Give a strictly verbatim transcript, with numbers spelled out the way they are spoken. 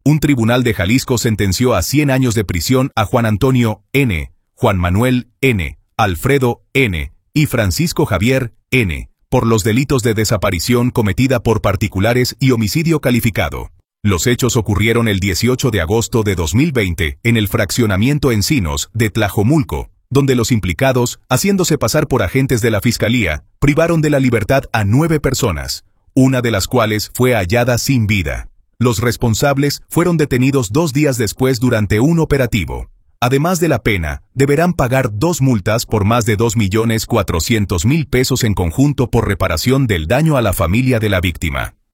Un tribunal de Jalisco sentenció a cien años de prisión a Juan Antonio N., Juan Manuel N., Alfredo N. y Francisco Javier N. por los delitos de desaparición cometida por particulares y homicidio calificado. Los hechos ocurrieron el dieciocho de agosto de dos mil veinte en el fraccionamiento Encinos de Tlajomulco, donde los implicados, haciéndose pasar por agentes de la Fiscalía, privaron de la libertad a nueve personas, una de las cuales fue hallada sin vida. Los responsables fueron detenidos dos días después durante un operativo. Además de la pena, deberán pagar dos multas por más de dos millones cuatrocientos mil pesos en conjunto por reparación del daño a la familia de la víctima.